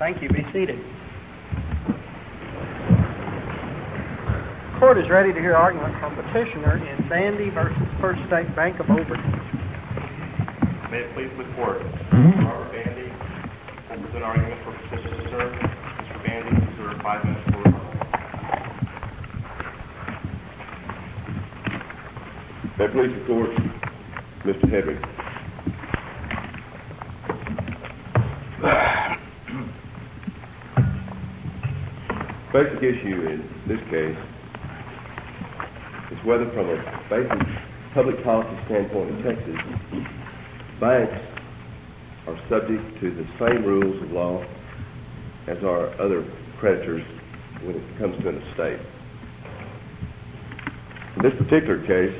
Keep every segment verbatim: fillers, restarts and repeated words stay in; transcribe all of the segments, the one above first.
Thank you. Be seated. Court is ready to hear argument from petitioner in Bandy versus First State Bank of Overton. May it please the court. Robert Bandy will present argument for petitioner. Mister Bandy, you reserve five minutes for rebuttal. May it please the court, Mister Hedrick. Basic issue in this case is whether, from a basic public policy standpoint in Texas, banks are subject to the same rules of law as are other creditors when it comes to an estate. In this particular case,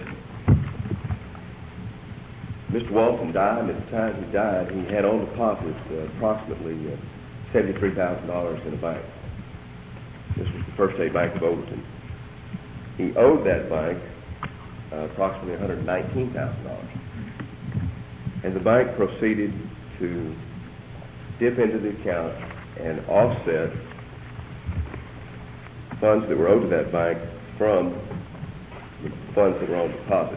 Mister Walton died, and at the time he died, he had on deposit uh, approximately uh, seventy-three thousand dollars in a bank. This was the First State Bank of Overton. He owed that bank uh, approximately one hundred nineteen thousand dollars. And the bank proceeded to dip into the account and offset funds that were owed to that bank from the funds that were on deposit.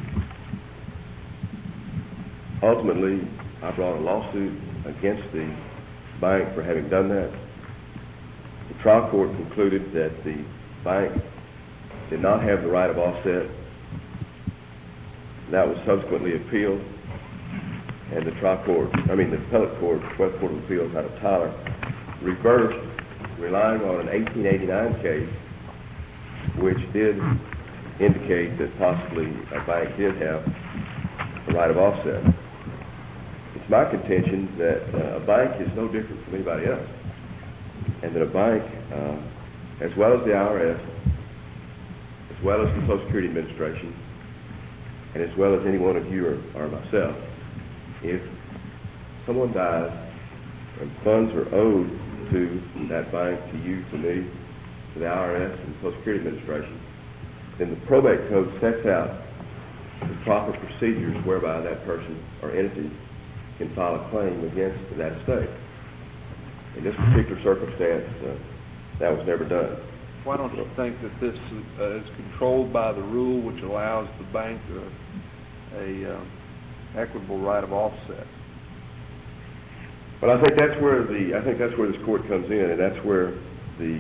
Ultimately, I brought a lawsuit against the bank for having done that. The trial court concluded that the bank did not have the right of offset. That was subsequently appealed, and the trial court, I mean the appellate court, West Court of Appeals out of Tyler, reversed, relying on an eighteen eighty-nine case, which did indicate that possibly a bank did have the right of offset. It's my contention that uh, a bank is no different from anybody else, and that a bank, uh, as well as the I R S, as well as the Social Security Administration, and as well as any one of you or, or myself, if someone dies and funds are owed to that bank, to you, to me, to the I R S and the Social Security Administration, then the probate code sets out the proper procedures whereby that person or entity can file a claim against that estate. In this particular circumstance, uh, that was never done. Why don't you think that this uh, is controlled by the rule which allows the bank uh, a um, equitable right of offset? Well, I think that's where the I think that's where this court comes in, and that's where the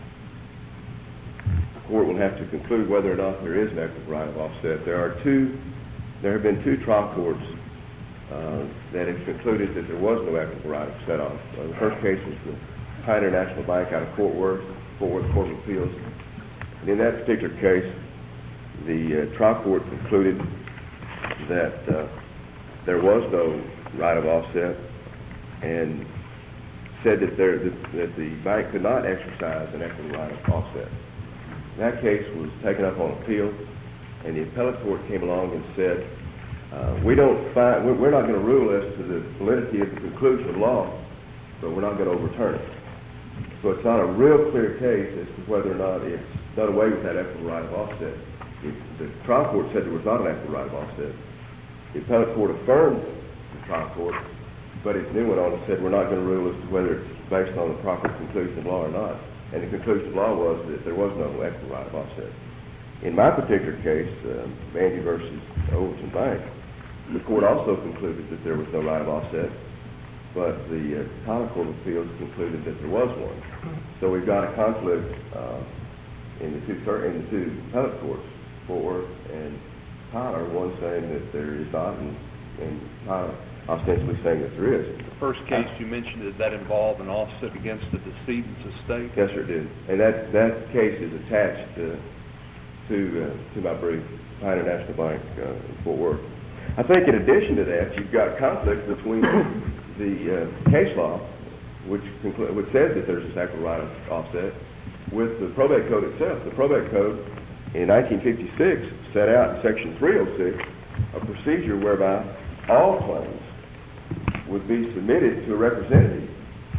court will have to conclude whether or not there is an equitable right of offset. There are two. There have been two trial courts uh, that have concluded that there was no equitable right of set off. Uh, the first case was the Pioneer National Bank out of Fort Worth, Fort Worth Court of Appeals. And in that particular case, the uh, trial court concluded that uh, there was no right of offset, and said that, there, that, that the bank could not exercise an equitable right of offset. That case was taken up on appeal, and the appellate court came along and said, uh, we don't find, we're not going to rule as to the validity of the conclusion of law, but we're not going to overturn it. So it's not a real clear case as to whether or not it's done away with that equitable right of offset. It, the trial court said there was not an equitable right of offset. The appellate court affirmed the trial court, but it then went on and said we're not going to rule as to whether it's based on the proper conclusion of law or not. And the conclusion of law was that there was no equitable right of offset. In my particular case, uh, Bandy versus Overton Bank, the court also concluded that there was no right of offset, but the uh, Tyler Court of Appeals concluded that there was one. So we've got a conflict uh, in the two in the two appellate courts, Fort Worth and Tyler, one saying that there is not, and, and Tyler ostensibly saying that there is. The first case you mentioned, did that involve an offset against the decedent's estate? Yes, sir, it did. And that, that case is attached uh, to uh, to my brief, Pioneer National Bank uh, in Fort Worth. I think in addition to that, you've got conflict between the uh, case law, which, conclu- which says that there's this equitable right of offset, with the probate code itself. The probate code in nineteen fifty-six set out in section three oh six a procedure whereby all claims would be submitted to a representative.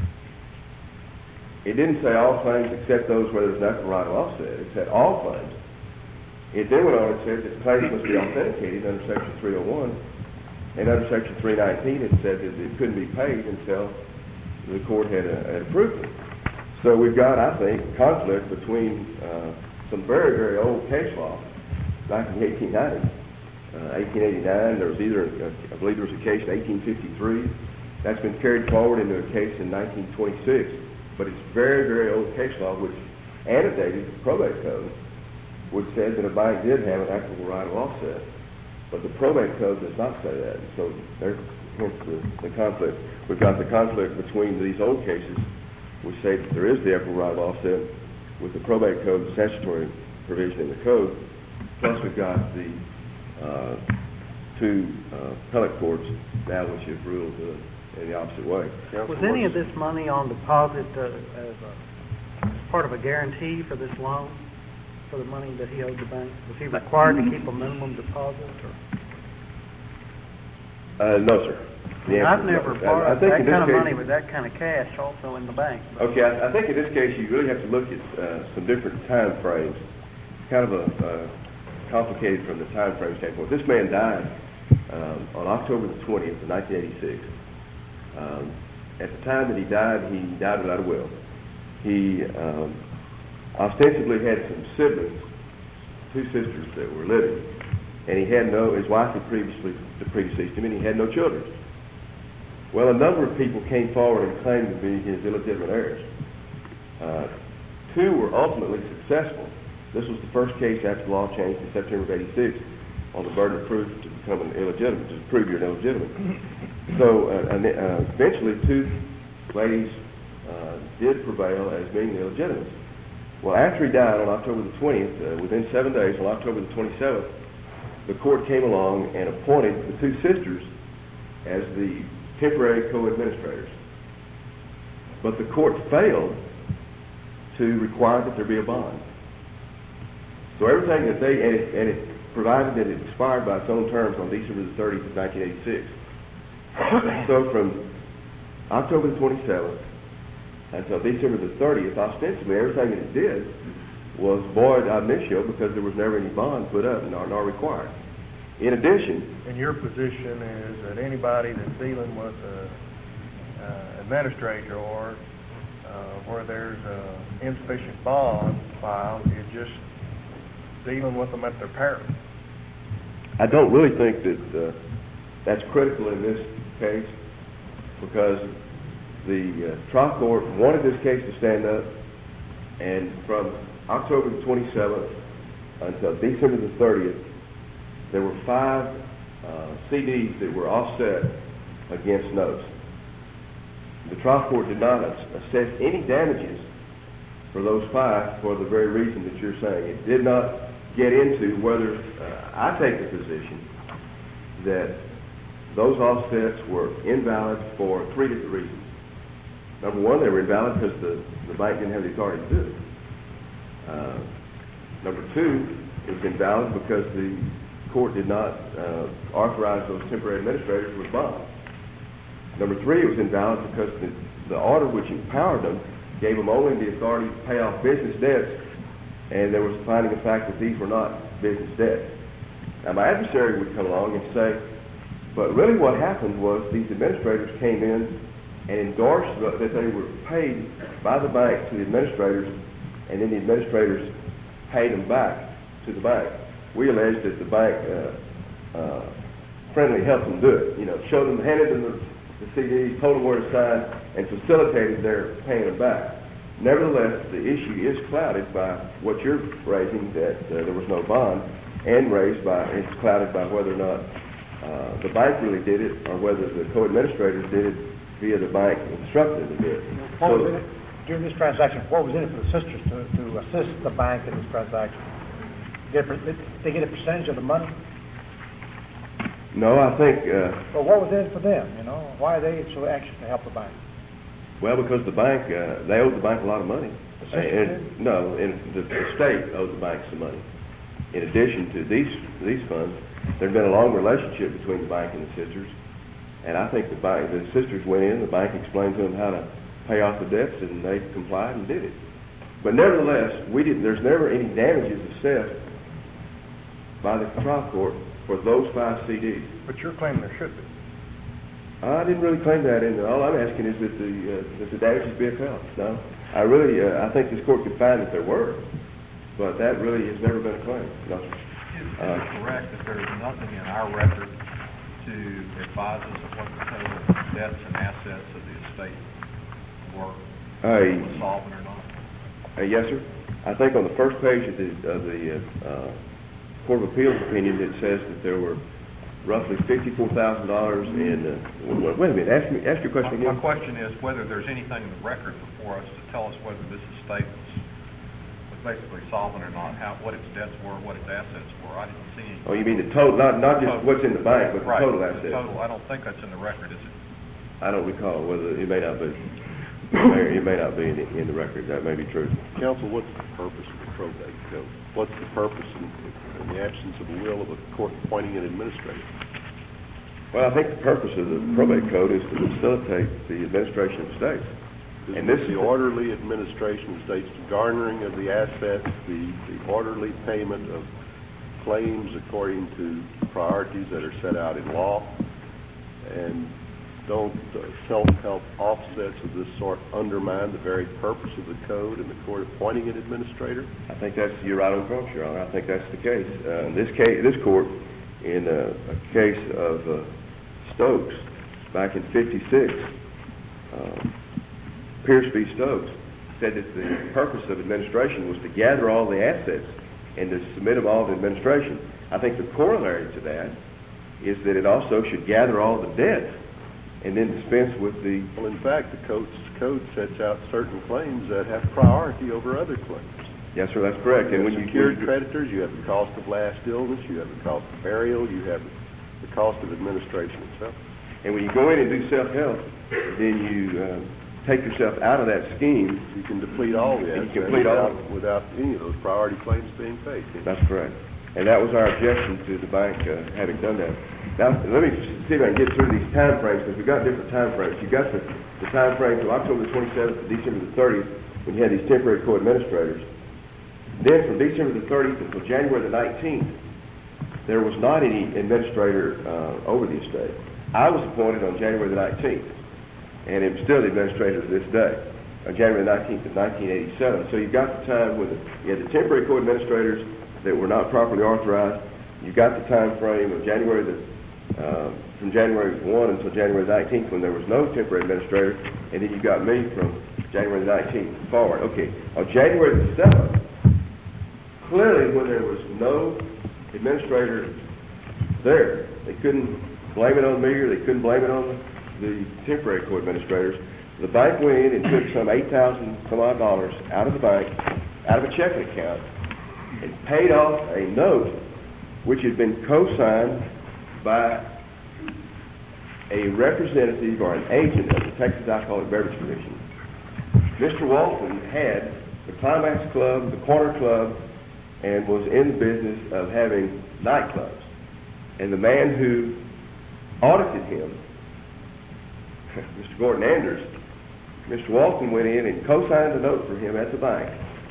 It didn't say all claims except those where there's an equitable right of offset. It said all claims. It then went on and said that claims must be authenticated under section three oh one, and under section three nineteen it said that it couldn't be paid until the court had, uh, had approved it. So we've got, I think, conflict between uh, some very, very old case law back in the eighteen nineties. Uh, eighteen eighty-nine, there was either, uh, I believe there was a case in eighteen fifty-three. That's been carried forward into a case in nineteen twenty-six. But it's very, very old case law, which annotated the probate code, which said that a bank did have an equitable right of offset. But the probate code does not say that. And so there's hence the, the conflict. We've got the conflict between these old cases, which say that there is the equitable right of offset, with the probate code, the statutory provision in the code. Plus we've got the uh, two uh, appellate courts now which have ruled uh, in the opposite way. Was any of this money on deposit uh, as, a, as part of a guarantee for this loan, for the money that he owed the bank? Was he required to keep a minimum deposit? Or? Uh, no, sir. I mean, I've never no. borrowed I, I think that in this kind of case, money with that kind of cash also in the bank. Okay, I, I think in this case you really have to look at uh, some different time frames. Kind of a uh, complicated from the time frame standpoint. This man died um, on October the twentieth of nineteen eighty-six. Um, at the time that he died, he died without a will. He um, ostensibly had some siblings, two sisters that were living, and he had no, his wife had previously predeceased him, and he had no children. Well, a number of people came forward and claimed to be his illegitimate heirs. Uh, two were ultimately successful. This was the first case after the law changed in September of eighty-six on the burden of proof to become an illegitimate, to prove you're illegitimate. So uh, and, uh, eventually two ladies uh, did prevail as being the illegitimate. Well, after he died on October the twentieth, uh, within seven days, on October the twenty-seventh, the court came along and appointed the two sisters as the temporary co-administrators. But the court failed to require that there be a bond. So everything that they, and it, and it provided that it expired by its own terms on December the thirtieth of nineteen eighty-six. So from October the twenty-seventh until December the thirtieth, ostensibly everything that it did was void ab initio because there was never any bond put up nor, nor required. In addition, and your position is that anybody that's dealing with a uh, administrator or uh, where there's a insufficient bond filed is just dealing with them at their peril. I don't really think that uh, that's critical in this case because the uh, trial court wanted this case to stand up, and from October the twenty-seventh until December the thirtieth, there were five uh, C Ds that were offset against notes. The trial court did not assess any damages for those five for the very reason that you're saying. It did not get into whether, uh, I take the position that those offsets were invalid for three different reasons. Number one, they were invalid because the, the bank didn't have the authority to do it. Uh, number two, it was invalid because the court did not uh, authorize those temporary administrators with bonds. Number three, it was invalid because the, the order which empowered them gave them only the authority to pay off business debts, and there was a finding of fact that these were not business debts. Now, my adversary would come along and say, but really what happened was these administrators came in and endorsed the, that they were paid by the bank to the administrators, and then the administrators paid them back to the bank. We allege that the bank uh, uh, friendly helped them do it. You know, showed them, handed them the, the C Ds, told them where to sign, and facilitated their paying them back. Nevertheless, the issue is clouded by what you're raising, that uh, there was no bond, and raised by, it's clouded by whether or not uh, the bank really did it, or whether the co-administrators did it via the bank instructed them to do it. What So, was in it during this transaction? What was in it for the sisters to, to assist the bank in this transaction? Did they get a percentage of the money? no, I think, uh, Well, what was in it for them? You know, why are they so anxious to help the bank? well, because the bank, uh, they owed the bank a lot of money. The sisters And- did? No, and the, the state owed the bank some money. In addition to these these funds, there'd been a long relationship between the bank and the sisters, and I think the bank, the sisters went in, the bank explained to them how to pay off the debts, and they complied and did it. But nevertheless, we didn't. There's never any damages assessed by the trial court for those five C Ds. But you're claiming there should be. I didn't really claim that, and all I'm asking is that the, uh, that the damages be upheld. No, I really, uh, I think this court could find that there were, but that really has never been a claim. No, sir. Is it Uh, correct that there's nothing in our record to advise us of what the total debts and assets of the estate were, I- was solvent or not? Uh, yes, sir. I think on the first page of the, of the uh, uh, Court of Appeals opinion, it says that there were roughly fifty-four thousand dollars in, uh, wait, wait a minute, ask me, ask your question My again. my question is whether there's anything in the record before us to tell us whether this estate was, was basically solvent or not, how, what its debts were, what its assets were. I didn't see any. Oh, you mean the total, not, not just Total. what's in the bank, but the Right, total the assets? total. I don't think that's in the record, is it? I don't recall whether, it may not be. It may, it may not be in, the- in the record. That may be true. Counsel, what's the purpose of the probate code? What's the purpose in, in the absence of a will of a court appointing an administrator? Well, I think the purpose of the probate code is to facilitate the administration of estates. And this is the orderly administration of estates, the garnering of the assets, the, the orderly payment of claims according to priorities that are set out in law, and don't uh, self-help offsets of this sort undermine the very purpose of the code and the court appointing an administrator? I think that's, you're right on point, Your Honor. I think that's the case. Uh, in this case, this court, in a, a case of uh, Stokes back in fifty-six, uh, Pierce v. Stokes said that the purpose of administration was to gather all the assets and to submit them all to administration. I think the corollary to that is that it also should gather all the debts and then dispense with the... Well, in fact, the code's code sets out certain claims that have priority over other claims. Yes, sir, that's correct. You And have when you secured when you- creditors, you have the cost of last illness, you have the cost of burial, you have the cost of administration itself. And when you go in and do self-help, then you uh, take yourself out of that scheme. You can deplete all the And you assets can deplete all- without, without any of those priority claims being paid. That's correct. And that was our objection to the bank uh, having done that. Now, let me see if I can get through these time frames, because we've got different time frames. You've got the, the time frame from October the twenty-seventh to December the thirtieth, when you had these temporary co-administrators. Then from December the thirtieth until January the nineteenth, there was not any administrator uh, over the estate. I was appointed on January the nineteenth, and am still the administrator to this day, on January the nineteenth of nineteen eighty-seven. So you've got the time when the, you had the temporary co-administrators that were not properly authorized. You've got the time frame of January the, uh, from January first until January the nineteenth, when there was no temporary administrator, and then you've got me from January the nineteenth forward. Okay, on January the seventh, clearly when there was no administrator there, they couldn't blame it on me or they couldn't blame it on the temporary co-administrators. The bank went in and took some eight thousand some odd dollars out of the bank, out of a checking account, and paid off a note which had been co-signed by a representative or an agent of the Texas Alcoholic Beverage Commission. Mister Walton had the Climax Club, the Corner Club, and was in the business of having nightclubs. And the man who audited him, Mister Gordon Anders, Mister Walton went in and co-signed a note for him at the bank.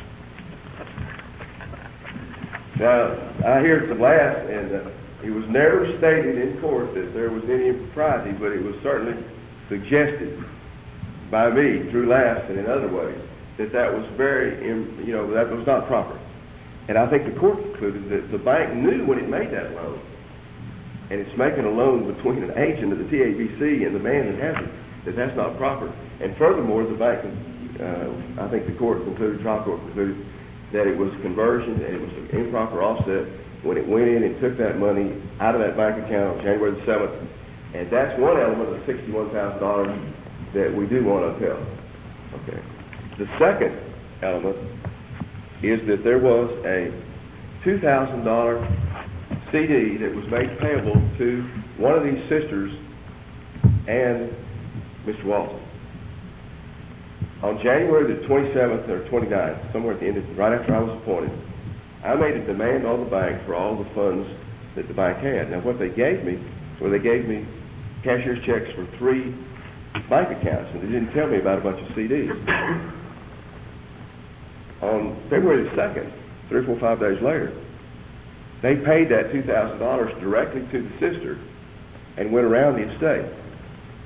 Now, I hear some laughs, and uh, it was never stated in court that there was any impropriety, but it was certainly suggested by me through laughs and in other ways that that was very, im- you know, that was not proper. And I think the court concluded that the bank knew when it made that loan, and it's making a loan between an agent of the T A B C and the man that has it, that that's not proper. And furthermore, the bank, uh, I think the court concluded, trial court concluded, that it was conversion and it was an improper offset when it went in and took that money out of that bank account on January the seventh. And that's one element of the sixty-one thousand dollars that we do want to upheld. Okay. The second element is that there was a two thousand dollars C D that was made payable to one of these sisters and Mister Walton. On January the twenty-seventh or twenty-ninth, somewhere at the end of, right after I was appointed, I made a demand on the bank for all the funds that the bank had. Now what they gave me, well, they gave me cashier's checks for three bank accounts, and they didn't tell me about a bunch of C Ds. On February the second, three or four, five days later, they paid that two thousand dollars directly to the sister and went around the estate.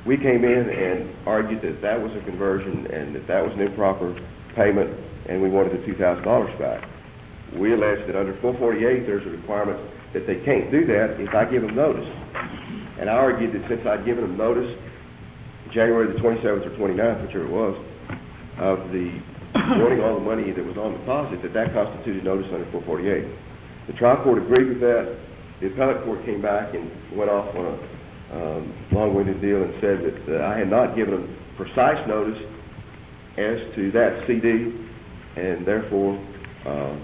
We came in and argued that that was a conversion and that that was an improper payment, and we wanted the two thousand dollars back. We alleged that under four forty-eight, there's a requirement that they can't do that if I give them notice. And I argued that since I'd given them notice, January the twenty-seventh or twenty-ninth, whichever it was, of the wanting all the money that was on deposit, that that constituted notice under four forty-eight. The trial court agreed with that. The appellate court came back and went off on a um, long-winded deal and said that uh, I had not given them precise notice as to that C D, and therefore um,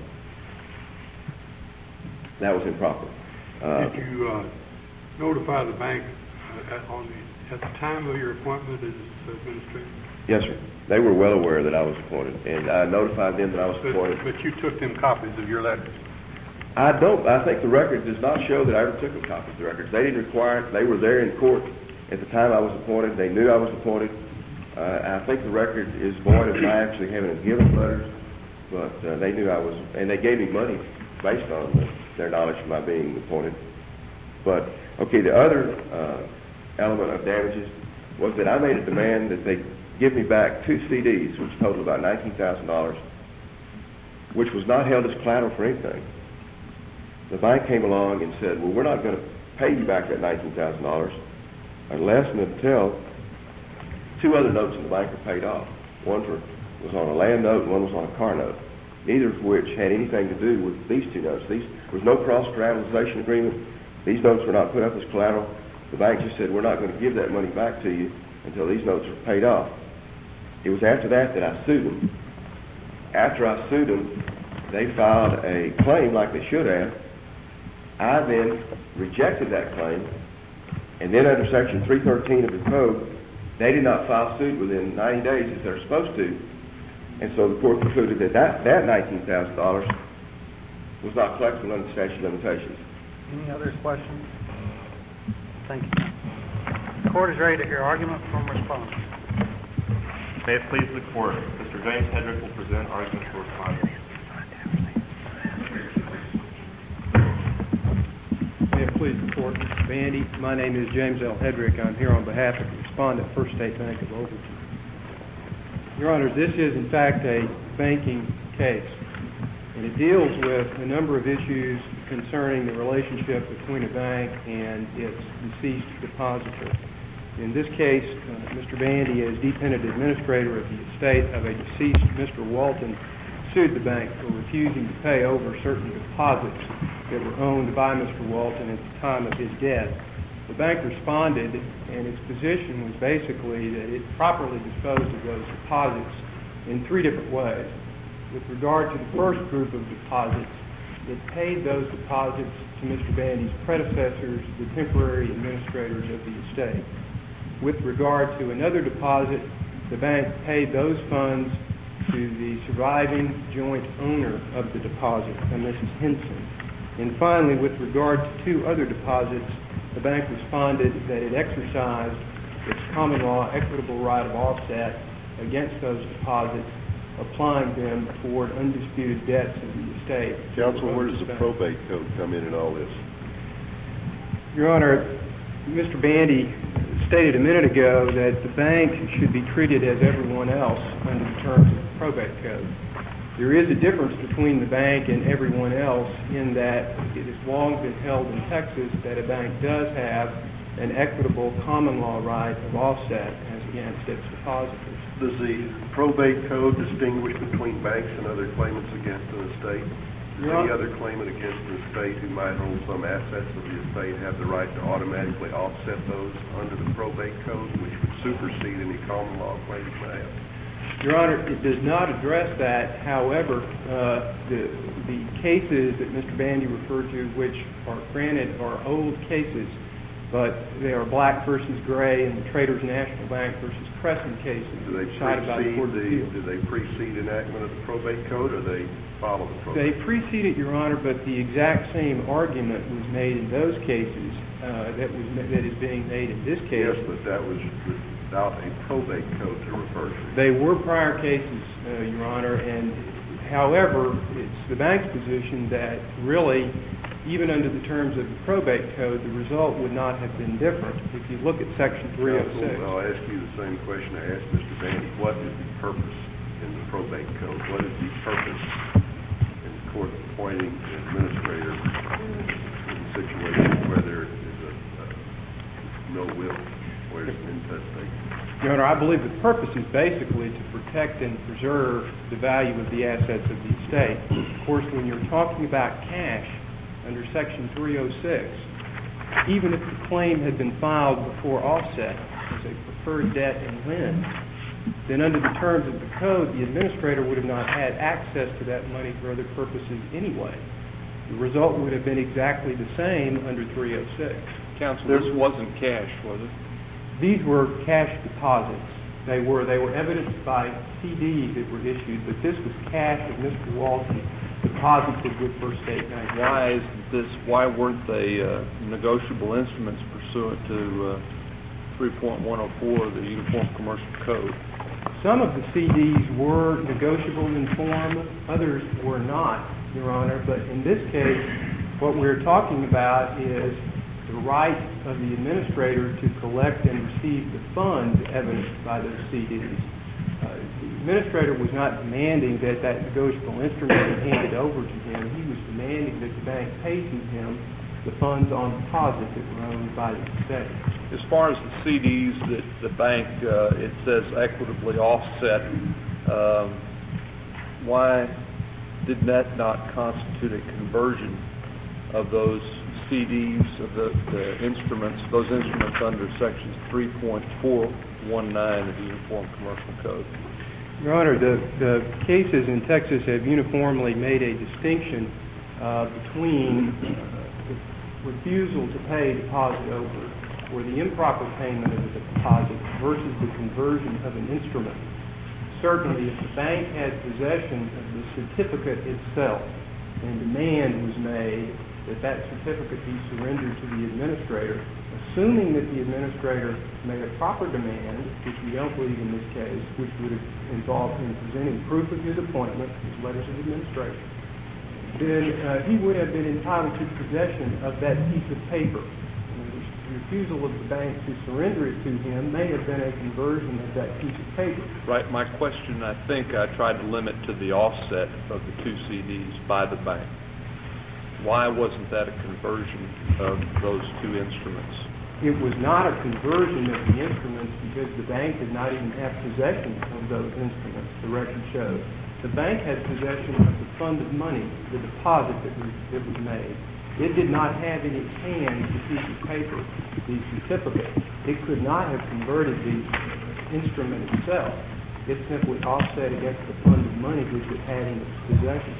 that was improper. Uh, Did you uh, notify the bank uh, at, on the, at the time of your appointment as administrator? Yes, sir. They were well aware that I was appointed, and I notified them that I was But, appointed. but you took them copies of your letters? I don't, I think the record does not show that I ever took them copies of the records. They didn't require it. They were there in court at the time I was appointed. They knew I was appointed. Uh, I think the record is void of my actually having given letters, but uh, they knew I was, and they gave me money based on the, their knowledge of my being appointed. But, okay, the other uh, element of damages was that I made a demand that they give me back two C Ds, which totaled about nineteen thousand dollars, which was not held as collateral for anything. The bank came along and said, well, we're not going to pay you back that nineteen thousand dollars unless and until two other notes in the bank are paid off. One for, was on a land note and one was on a car note, neither of which had anything to do with these two notes. These, there was no cross-collateralization agreement. These notes were not put up as collateral. The bank just said, we're not going to give that money back to you until these notes are paid off. It was after that that I sued them. After I sued them, they filed a claim like they should have. I then rejected that claim, and then under Section three thirteen of the code, they did not file suit within ninety days as they're supposed to, and so the court concluded that that, that nineteen thousand dollars was not collectible under statute of limitations. Any other questions? Thank you. The court is ready to hear argument from respondents. May it please the court, Mister James Hedrick will present argument for respondents. May it please the court, Mister Bandy. My name is James L. Hedrick. I'm here on behalf of the respondent, First State Bank of Overton. Your Honors, this is in fact a banking case, and it deals with a number of issues concerning the relationship between a bank and its deceased depositor. In this case, uh, Mister Bandy, as dependent administrator of the estate of a deceased Mister Walton, sued the bank for refusing to pay over certain deposits that were owned by Mister Walton at the time of his death. The bank responded, and its position was basically that it properly disposed of those deposits in three different ways. With regard to the first group of deposits, it paid those deposits to Mister Bandy's predecessors, the temporary administrators of the estate. With regard to another deposit, the bank paid those funds to the surviving joint owner of the deposit, a Missus Henson. And finally, with regard to two other deposits, the bank responded that it exercised its common law equitable right of offset against those deposits, applying them toward undisputed debts of the estate. Counsel, where does the probate code come in in all this? Your Honor, Mister Bandy stated a minute ago that the bank should be treated as everyone else under the terms of the probate code. There is a difference between the bank and everyone else in that it has long been held in Texas that a bank does have an equitable common law right of offset as against its depositors. Does the probate code distinguish between banks and other claimants against an estate? Does any other claimant against an estate who might hold some assets of the estate have the right to automatically offset those under the probate code, which would supersede any common law claims they have? Your Honor, it does not address that. However, uh, the, the cases that Mister Bandy referred to, which are granted, are old cases, but they are Black versus Gray and the Traders National Bank versus Crescent cases. Do they decided by the Court of precede the, Appeals. do they precede enactment of the probate code, or they follow the probate They code? precede it, Your Honor, but the exact same argument was made in those cases uh, that was that is being made in this case. Yes, but that was without a probate code to refer to. They were prior cases, uh, Your Honor, and however, it's the bank's position that really even under the terms of the probate code, the result would not have been different. If you look at Section three oh six. Counsel, I'll ask you the same question I asked Mister Bandy. What is the purpose in the probate code? What is the purpose in the court appointing an administrator in a situation where there is a, a no will, where it's an intestate? Your Honor, I believe the purpose is basically to protect and preserve the value of the assets of the estate. Of course, when you're talking about cash under Section three oh six, even if the claim had been filed before offset as a preferred debt in lien, then under the terms of the code, the administrator would have not had access to that money for other purposes anyway. The result would have been exactly the same under three oh six. Counsel, this wasn't cash, was it? These were cash deposits. They were they were evidenced by C Ds that were issued, but this was cash that Mister Walton deposited with First State Bank. Why is this? Why weren't they uh, negotiable instruments pursuant to uh, three point one oh four of the Uniform Commercial Code? Some of the C Ds were negotiable in form, others were not, Your Honor. But in this case, what we're talking about is the right of the administrator to collect and receive the funds evidenced by those C Ds. Uh, the administrator was not demanding that that negotiable instrument be handed over to him. He was demanding that the bank pay to him the funds on deposit that were owned by the estate. As far as the C Ds that the bank, uh, it says equitably offset, um, why did that not constitute a conversion of those C Ds, of the, the instruments, those instruments under Sections three point four one nine of the Uniform Commercial Code? Your Honor, the, the cases in Texas have uniformly made a distinction uh, between uh, the refusal to pay deposit over, or the improper payment of the deposit, versus the conversion of an instrument. Certainly, if the bank had possession of the certificate itself and demand was made that that certificate be surrendered to the administrator, assuming that the administrator made a proper demand, which we don't believe in this case, which would have involved him presenting proof of his appointment, his letters of administration, then uh, he would have been entitled to possession of that piece of paper. And the refusal of the bank to surrender it to him may have been a conversion of that piece of paper. Right. My question, I think I tried to limit to the offset of the two C Ds by the bank. Why wasn't that a conversion of those two instruments? It was not a conversion of the instruments because the bank did not even have possession of those instruments, the record shows. The bank had possession of the funded money, the deposit that was, that was made. It did not have in its hands the piece of paper, the certificate. It could not have converted the instrument itself. It simply offset against the funded money which it had in its possession.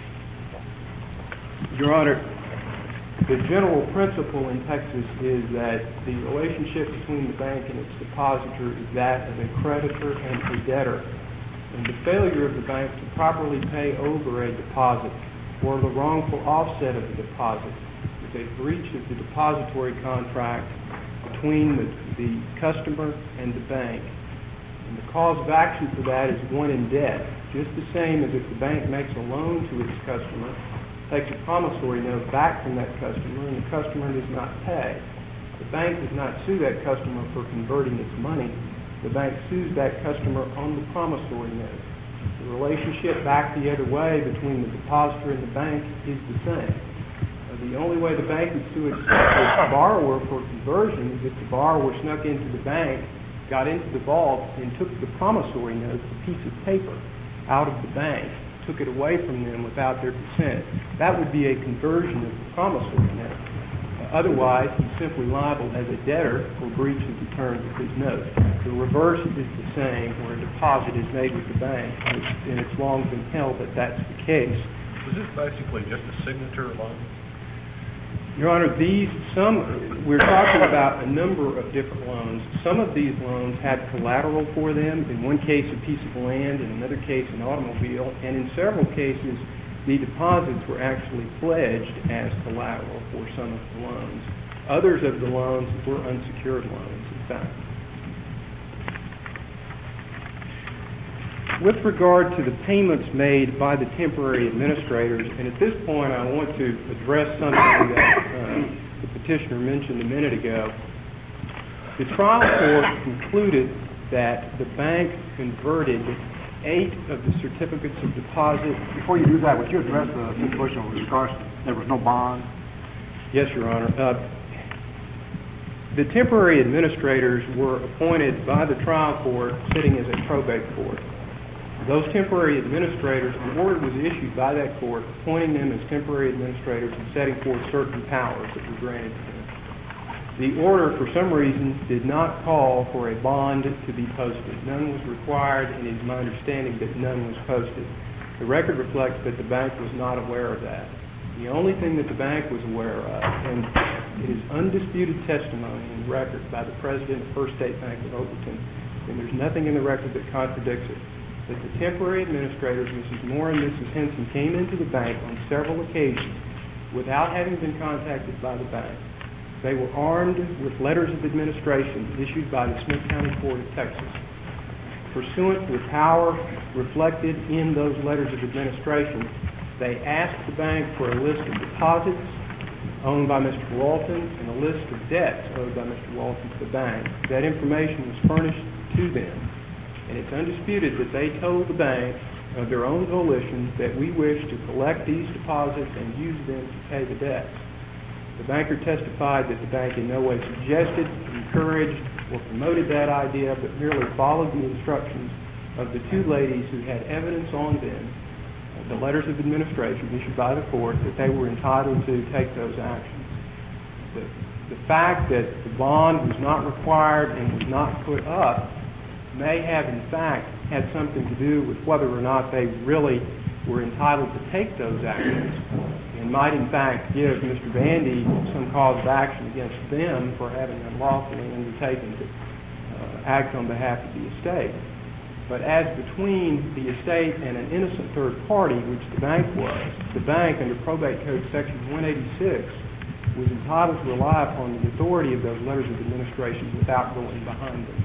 Your Honor, the general principle in Texas is that the relationship between the bank and its depositor is that of a creditor and a debtor. And the failure of the bank to properly pay over a deposit or the wrongful offset of the deposit is a breach of the depository contract between the, the customer and the bank. And the cause of action for that is one in debt, just the same as if the bank makes a loan to its customer, takes a promissory note back from that customer, and the customer does not pay. The bank does not sue that customer for converting its money. The bank sues that customer on the promissory note. The relationship back the other way between the depositor and the bank is the same. Uh, the only way the bank would sue its, its borrower for conversion is if the borrower snuck into the bank, got into the vault, and took the promissory note, the piece of paper, out of the bank, took it away from them without their consent. That would be a conversion of the promissory note. Uh, otherwise, he's simply liable as a debtor for breach of the terms of his note. The reverse is the same, where a deposit is made with the bank, and it's, and it's long been held that that's the case. Was this basically just a signature loan? Your Honor, these, some, we're talking about a number of different loans. Some of these loans had collateral for them. In one case, a piece of land. In another case, an automobile. And in several cases, the deposits were actually pledged as collateral for some of the loans. Others of the loans were unsecured loans, in fact. with regard to the payments made by the temporary administrators, and at this point I want to address something that uh, the petitioner mentioned a minute ago. The trial court concluded that the bank converted eight of the certificates of deposit. Before you do that, would you address the situation with regards to there was no bond? Yes, Your Honor. Uh, the temporary administrators were appointed by the trial court sitting as a probate court. Those temporary administrators, an order was issued by that court appointing them as temporary administrators and setting forth certain powers that were granted to them. The order, for some reason, did not call for a bond to be posted. None was required, and it is my understanding that none was posted. The record reflects that the bank was not aware of that. The only thing that the bank was aware of, and it is undisputed testimony in the record by the president of First State Bank of Overton, and there's nothing in the record that contradicts it, that the temporary administrators, Missus Moore and Missus Henson, came into the bank on several occasions without having been contacted by the bank. They were armed with letters of administration issued by the Smith County Court of Texas. Pursuant to the power reflected in those letters of administration, they asked the bank for a list of deposits owned by Mister Walton and a list of debts owed by Mister Walton to the bank. That information was furnished to them, and it's undisputed that they told the bank of their own volition that we wish to collect these deposits and use them to pay the debts. The banker testified that the bank in no way suggested, encouraged, or promoted that idea, but merely followed the instructions of the two ladies who had evidence on them, the letters of administration issued by the court, that they were entitled to take those actions. The, the fact that the bond was not required and was not put up may have, in fact, had something to do with whether or not they really were entitled to take those actions, and might, in fact, give Mister Vandy some cause of action against them for having unlawfully undertaken to uh, act on behalf of the estate. But as between the estate and an innocent third party, which the bank was, the bank, under Probate Code Section one eighty-six, was entitled to rely upon the authority of those letters of administration without going behind them.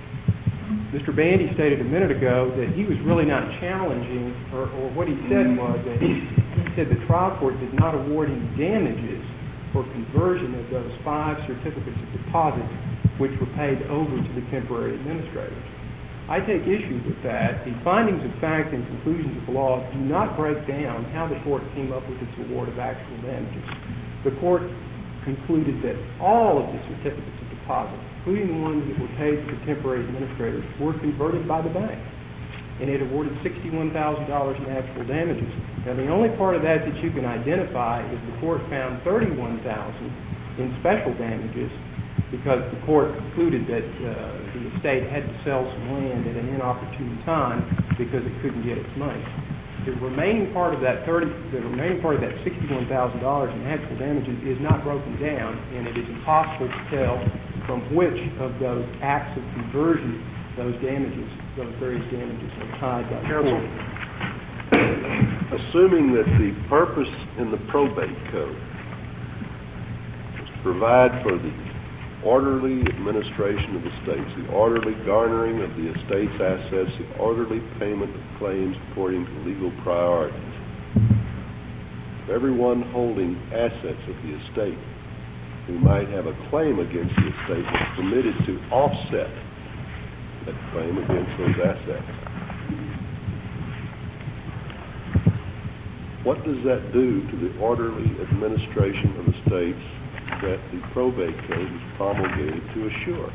Mister Bandy stated a minute ago that he was really not challenging, or, or what he said was that he, he said the trial court did not award any damages for conversion of those five certificates of deposit which were paid over to the temporary administrators. I take issue with that. The findings of fact and conclusions of the law do not break down how the court came up with its award of actual damages. The court concluded that all of the certificates of deposit, including the ones that were paid to the temporary administrators, were converted by the bank, and it awarded sixty-one thousand dollars in actual damages. Now, the only part of that that you can identify is the court found thirty-one thousand dollars in special damages because the court concluded that uh, the estate had to sell some land at an inopportune time because it couldn't get its money. The remaining part of that thirty, the remaining part of that sixty-one thousand dollars in actual damages is not broken down, and it is impossible to tell from which of those acts of conversion those damages, those various damages, are tied by the court. Assuming that the purpose in the probate code was to provide for the orderly administration of estates, the orderly garnering of the estate's assets, the orderly payment of claims according to legal priorities. Everyone holding assets of the estate who might have a claim against the estate was permitted to offset that claim against those assets. What does that do to the orderly administration of estates that the probate code is promulgated to assure?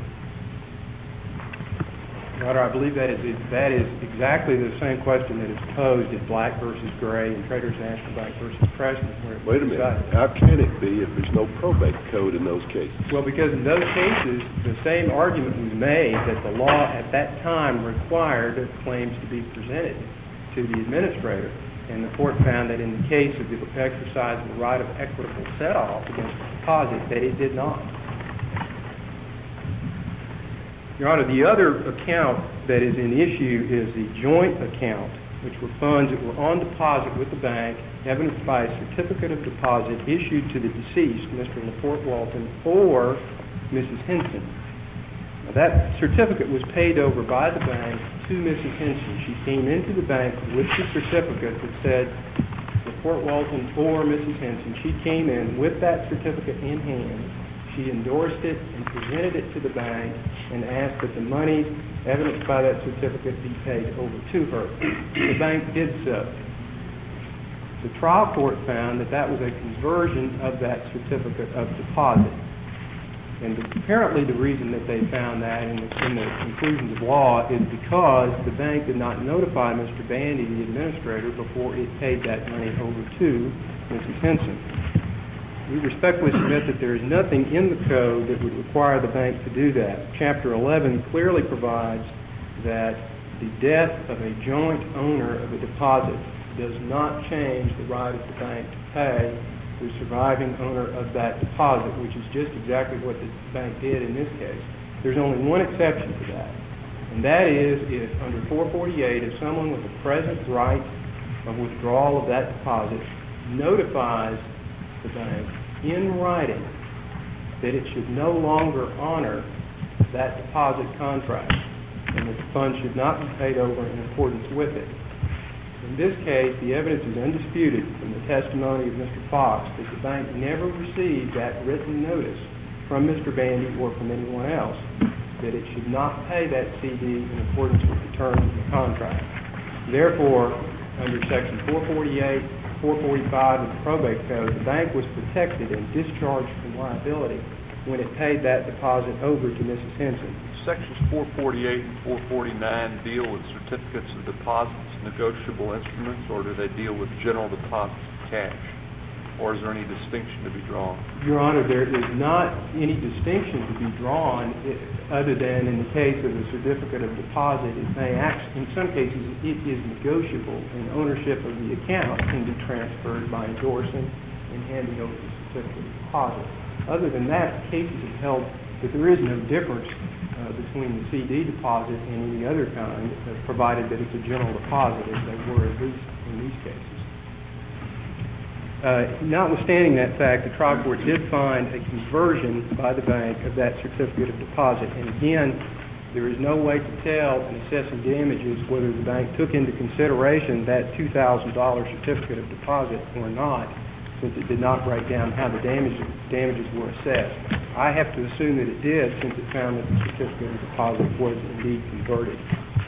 Your Honor, I believe that is, that is exactly the same question that is posed in Black versus Gray and Traders National Bank versus Preston. Where it Wait a minute. Decided. How can it be if there's no probate code in those cases? Well, because in those cases, the same argument was made that the law at that time required claims to be presented to the administrator. And the court found that in the case of the exercise of the right of equitable set-off against the deposit, that it did not. Your Honor, the other account that is in issue is the joint account, which were funds that were on deposit with the bank, evidenced by a certificate of deposit issued to the deceased, Mister LaPorte Walton, or Missus Henson. That certificate was paid over by the bank to Missus Henson. She came into the bank with the certificate that said Fort Walton for Missus Henson. She came in with that certificate in hand. She endorsed it and presented it to the bank and asked that the money evidenced by that certificate be paid over to her. The bank did so. The trial court found that that was a conversion of that certificate of deposit. And apparently the reason that they found that in the, in the conclusions of law is because the bank did not notify Mister Bandy, the administrator, before it paid that money over to Missus Henson. We respectfully submit that there is nothing in the code that would require the bank to do that. Chapter eleven clearly provides that the death of a joint owner of a deposit does not change the right of the bank to pay the surviving owner of that deposit, which is just exactly what the bank did in this case. There's only one exception to that, and that is if under four forty-eight, if someone with a present right of withdrawal of that deposit notifies the bank in writing that it should no longer honor that deposit contract and that the funds should not be paid over in accordance with it. In this case, the evidence is undisputed from the testimony of Mister Fox that the bank never received that written notice from Mister Bandy or from anyone else that it should not pay that C D in accordance with the terms of the contract. Therefore, under Section four forty-eight, four forty-five of the Probate Code, the bank was protected and discharged from liability when it paid that deposit over to Missus Henson. Sections four forty-eight and four forty-nine deal with certificates of deposits, negotiable instruments, or do they deal with general deposits of cash? Or is there any distinction to be drawn? Your Honor, there is not any distinction to be drawn other than in the case of a certificate of deposit. It may act, in some cases, it is negotiable, and ownership of the account can be transferred by endorsing and handing over the certificate of deposit. Other than that, cases have held that there is no difference uh, between the C D deposit and any other kind, uh, provided that it's a general deposit, as they were at least in these cases. Uh, notwithstanding that fact, the trial court did find a conversion by the bank of that certificate of deposit. And again, there is no way to tell in assessing damages whether the bank took into consideration that two thousand dollars certificate of deposit or not, since it did not write down how the damage, damages were assessed. I have to assume that it did, since it found that the certificate of deposit was indeed converted.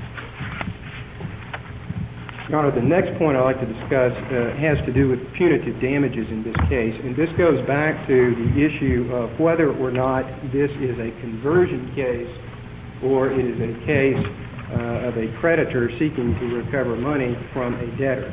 Your Honor, the next point I'd like to discuss uh, has to do with punitive damages in this case, and this goes back to the issue of whether or not this is a conversion case or it is a case uh, of a creditor seeking to recover money from a debtor.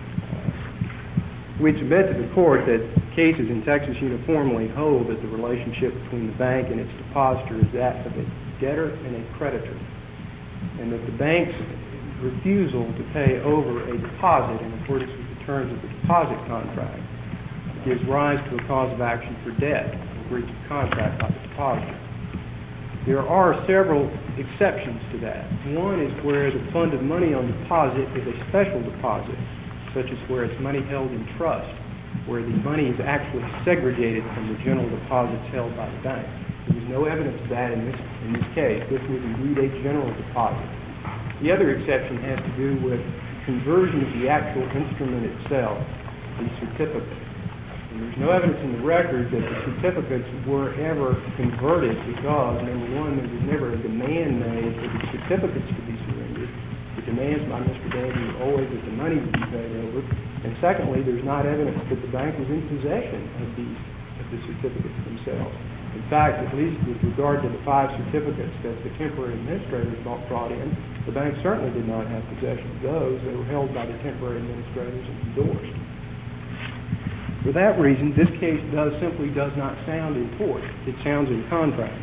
We submit to the court that cases in Texas uniformly hold that the relationship between the bank and its depositor is that of a debtor and a creditor, and that the bank's refusal to pay over a deposit in accordance with the terms of the deposit contract gives rise to a cause of action for debt or breach of contract by the depositor. There are several exceptions to that. One is where the funded money on deposit is a special deposit, such as where it's money held in trust, where the money is actually segregated from the general deposits held by the bank. There was no evidence of that in this, in this case. This was indeed a general deposit. The other exception has to do with conversion of the actual instrument itself, the certificate. And there's no evidence in the record that the certificates were ever converted because, number one, there was never a demand made for the certificates to be surrendered. The demands by Mister Bandy were always that the money would be paid over. And secondly, there's not evidence that the bank was in possession of these of the certificates themselves. In fact, at least with regard to the five certificates that the temporary administrators brought in, the bank certainly did not have possession of those. They were held by the temporary administrators and endorsed. For that reason, this case does simply does not sound in tort. It sounds in contract.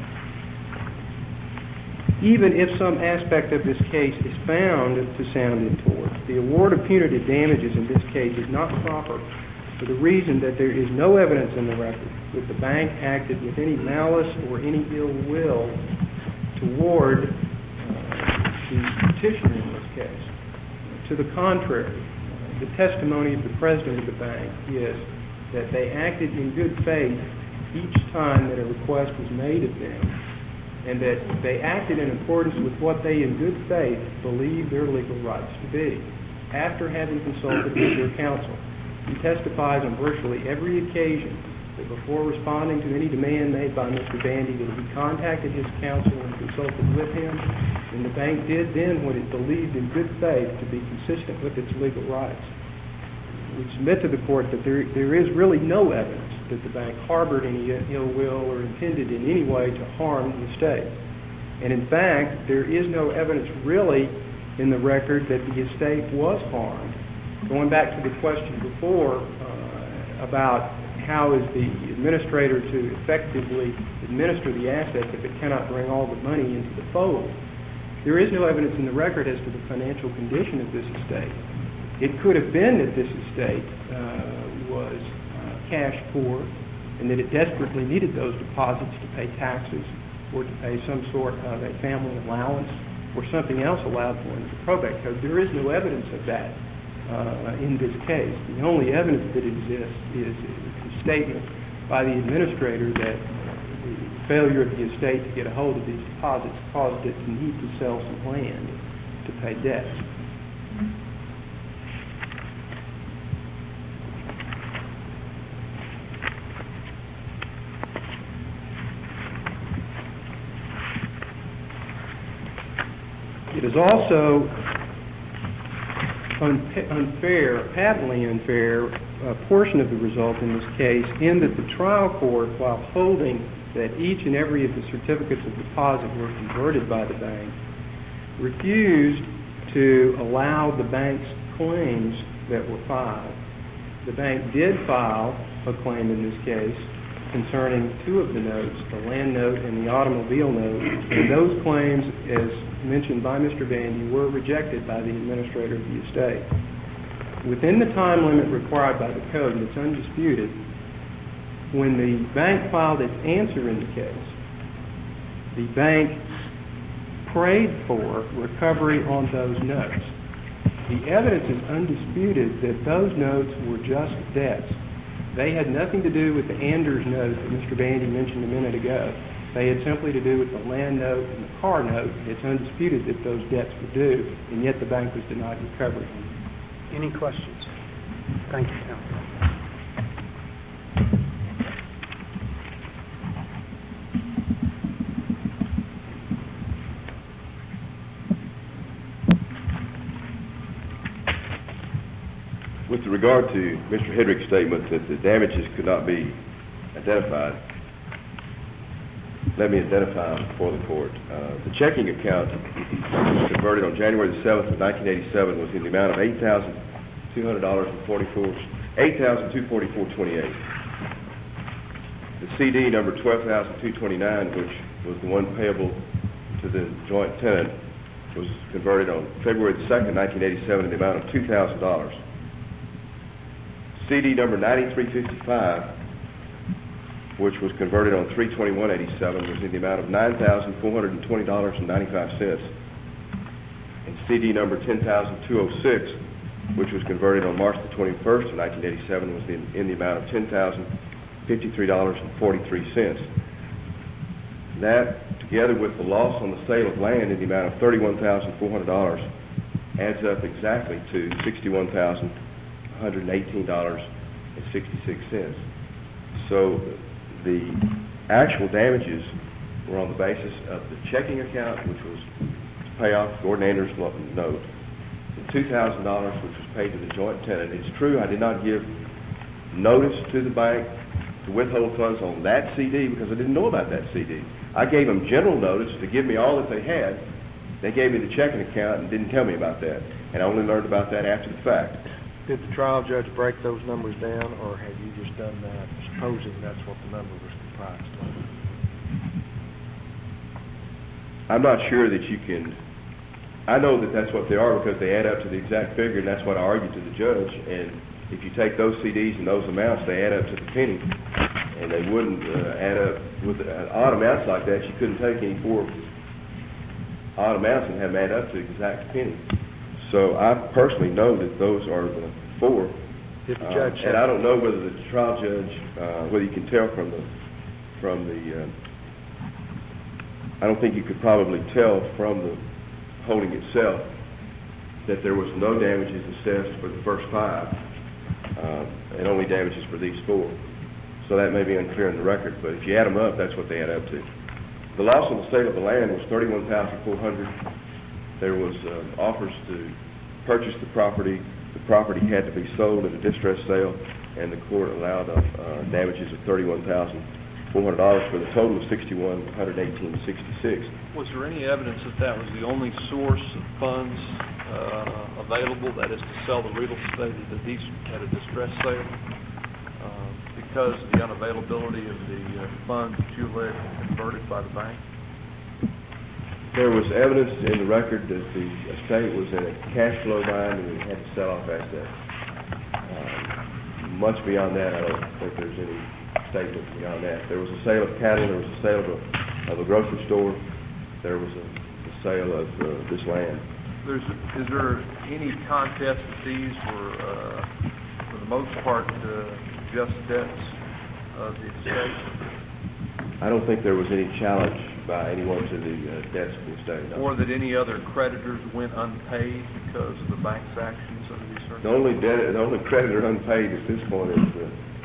Even if some aspect of this case is found to sound in tort, the award of punitive damages in this case is not proper for the reason that there is no evidence in the record that the bank acted with any malice or any ill will toward uh, the petitioner in this case. To the contrary, uh, the testimony of the president of the bank is that they acted in good faith each time that a request was made of them and that they acted in accordance with what they in good faith believed their legal rights to be, after having consulted with their counsel. He testifies on virtually every occasion that before responding to any demand made by Mister Bandy that he contacted his counsel and consulted with him, and the bank did then what it believed in good faith to be consistent with its legal rights. We submit to the court that there, there is really no evidence that the bank harbored any ill will or intended in any way to harm the estate. And in fact, there is no evidence really in the record that the estate was harmed. Going back to the question before uh, about how is the administrator to effectively administer the assets if it cannot bring all the money into the fold, there is no evidence in the record as to the financial condition of this estate. It could have been that this estate uh, was uh, cash poor and that it desperately needed those deposits to pay taxes or to pay some sort of a family allowance or something else allowed for in the probate code. There is no evidence of that uh, in this case. The only evidence that exists is a statement by the administrator that the failure of the estate to get a hold of these deposits caused it to need to sell some land to pay debts. It is also unfair, patently unfair, a portion of the result in this case in that the trial court, while holding that each and every of the certificates of deposit were converted by the bank, refused to allow the bank's claims that were filed. The bank did file a claim in this case concerning two of the notes, the land note and the automobile note, and those claims, as mentioned by Mister Bandy, were rejected by the administrator of the estate. Within the time limit required by the code, and it's undisputed, when the bank filed its answer in the case, the bank prayed for recovery on those notes. The evidence is undisputed that those notes were just debts. They had nothing to do with the Anders note that Mister Bandy mentioned a minute ago. They had simply to do with the land note and the car note. It's undisputed that those debts were due, and yet the bank was denied recovery. Any questions? Thank you, counsel. With regard to Mister Hedrick's statement that the damages could not be identified, let me identify them before the court. Uh, the checking account converted on January the seventh of nineteen eighty-seven was in the amount of eight thousand two hundred dollars and forty-four, eight thousand two hundred forty-four dollars and twenty-eight cents. The C D number twelve thousand two hundred twenty-nine, which was the one payable to the joint tenant, was converted on February the second, nineteen eighty-seven in the amount of two thousand dollars. C D number ninety-three fifty-five, which was converted on three twenty-one eighty-seven, was in the amount of nine thousand four hundred twenty dollars and ninety-five cents. And C D number ten thousand two hundred six, which was converted on March the twenty-first of nineteen eighty-seven, was in, in the amount of ten thousand fifty-three dollars and forty-three cents. That, together with the loss on the sale of land in the amount of thirty-one thousand four hundred dollars, adds up exactly to sixty-one thousand one hundred eighteen dollars and sixty-six cents. So the actual damages were on the basis of the checking account, which was to pay off Gordon Anders' note, the two thousand dollars, which was paid to the joint tenant. It's true I did not give notice to the bank to withhold funds on that C D because I didn't know about that C D. I gave them general notice to give me all that they had. They gave me the checking account and didn't tell me about that. And I only learned about that after the fact. Did the trial judge break those numbers down, or had you just done that supposing that's what the number was comprised of? I'm not sure that you can... I know that that's what they are because they add up to the exact figure, and that's what I argued to the judge. And if you take those C Ds and those amounts, they add up to the penny. And they wouldn't uh, add up with uh, odd amounts like that. You couldn't take any four odd amounts and have them add up to the exact penny. So I personally know that those are the four. Did the judge uh, and I don't know whether the trial judge, uh, whether you can tell from the from the uh, I don't think you could probably tell from the holding itself that there was no damages assessed for the first five, uh, and only damages for these four. So that may be unclear in the record, but if you add them up, that's what they add up to. The loss on the sale of the land was thirty-one thousand four hundred dollars. There was uh, offers to purchase the property. The property had to be sold at a distress sale, and the court allowed uh, uh, damages of thirty-one thousand four hundred dollars for the total of sixty-one hundred eighteen sixty-six. Was there any evidence that that was the only source of funds uh, available, that is to sell the real estate at a, dis- at a distress sale, uh, because of the unavailability of the uh, funds that you alleged were converted by the bank? There was evidence in the record that the estate was in a cash flow bind and we had to sell off assets. Uh, much beyond that, I don't think there's any statement beyond that. There was a sale of cattle, there was a sale of a, of a grocery store, there was a, a sale of uh, this land. There's, is there any contest that these were, uh, for the most part, uh, just debts of the estate? I don't think there was any challenge by anyone to the uh, debts of the estate. No. Or that any other creditors went unpaid because of the bank's actions under these circumstances? The only debt, the only creditor unpaid at this point is, uh,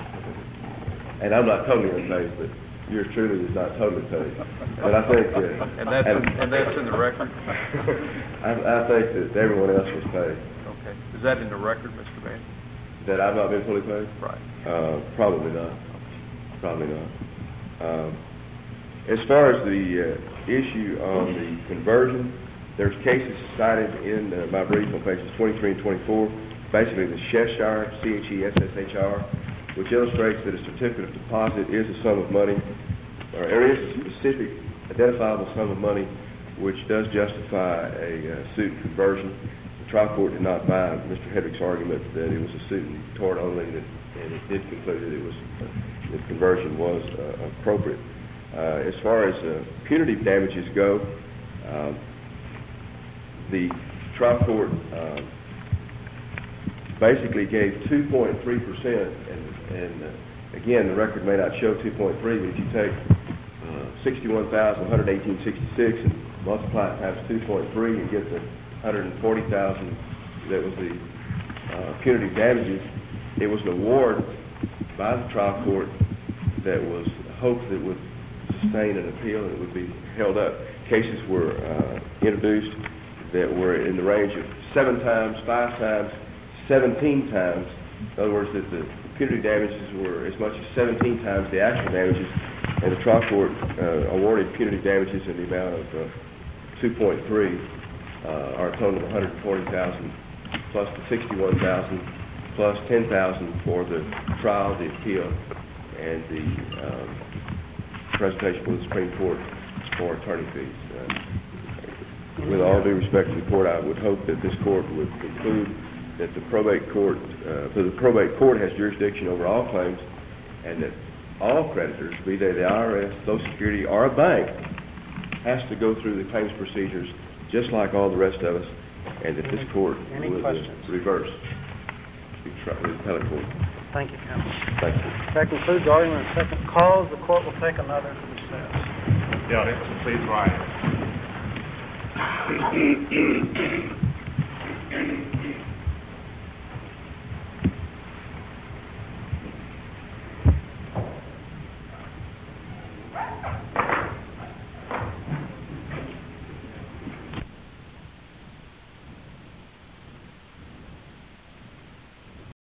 and I'm not totally unpaid, but yours truly is not totally paid. But I think, uh, and that's in, and that's in the record. I, I think that everyone else was paid. Okay, is that in the record, Mister Van? That I've not been fully paid? Right. Uh, probably not. Probably not. Um, as far as the uh, issue on the conversion, there's cases cited in uh, my brief on pages twenty-three and twenty-four, basically the Cheshire, C H E S S H R, which illustrates that a certificate of deposit is a sum of money, or there is a specific identifiable sum of money which does justify a uh, suit conversion. The trial court did not buy Mister Hedrick's argument that it was a suit and tort only, and it, and it did conclude that it was uh, the conversion was uh, appropriate. Uh, as far as uh, punitive damages go, uh, the trial court uh, basically gave two point three percent, and, and uh, again, the record may not show two point three, but if you take uh, sixty-one thousand one hundred eighteen sixty-six and multiply it times two point three and get the one hundred forty thousand that was the uh, punitive damages, it was an award by the trial court that was hoped that would sustain an appeal and it would be held up. Cases were uh, introduced that were in the range of seven times, five times, seventeen times. In other words, that the punitive damages were as much as seventeen times the actual damages, and the trial court uh, awarded punitive damages in the amount of uh, two point three, uh, or a total of one hundred forty thousand, plus the sixty-one thousand, plus ten thousand for the trial, the appeal, and the um, presentation for the Supreme Court for attorney fees. Uh, with all due respect to the court, I would hope that this court would conclude that the probate court, uh, the probate court has jurisdiction over all claims, and that all creditors, be they the I R S, Social Security, or a bank, has to go through the claims procedures just like all the rest of us, and that this court Any would uh, questions? reverse the, tri- the appellate court. Thank you, counsel. Thank you. That concludes the argument of second cause. The court will take another to recess. The audience will please rise.